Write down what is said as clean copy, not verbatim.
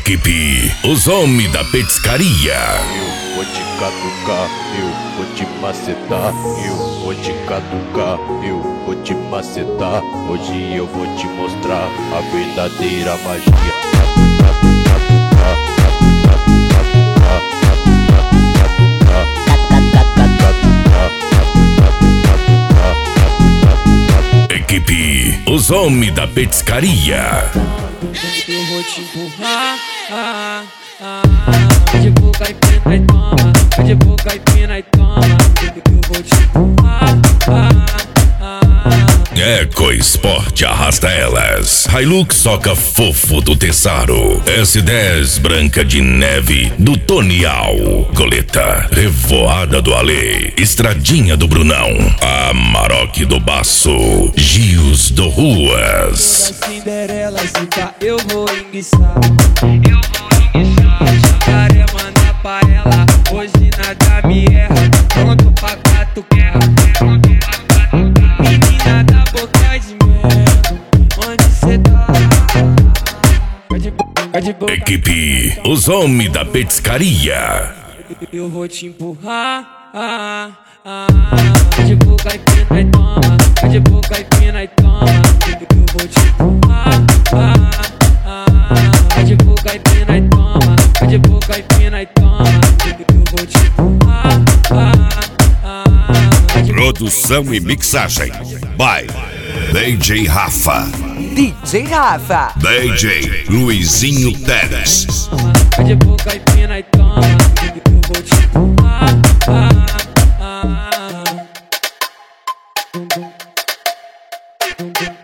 Equipe Os Homens da Petiscaria. Eu vou te catucar, eu vou te macetar. Eu vou te catucar, eu vou te macetar. Hoje eu vou te mostrar a verdadeira magia. Equipe Os Homens da Petiscaria. Eu vou te empurrar, de boca e pena e toma, de boca e pena e toma. Eu vou te empurrar, Eco Esporte arrasta elas. Hilux Soca Fofo do Tessaro. S10 Branca de Neve do Tonial. Goleta Revoada do Ale. Estradinha do Brunão. Amarok do Baço. Gios do Ruas. Cinderela, se pá, eu vou enguiçar. Jacaré manda pra ela, hoje nada me erra. Pronto pra gato guerra. Menina da boca de mel, onde cê tá? De boca. Equipe Os Homens da Petiscaria. Eu vou te empurrar, de boca e pena e toma, de boca e pena e toma. Eu vou te empurrar, de boca e pena e toma, de boca e pena e toma. Eu vou te empurrar. Produção e mixagem by DJ Rafa, DJ Rafa, DJ Luizinho Teres. De boca e pena e toma. Eu vou te empurrar.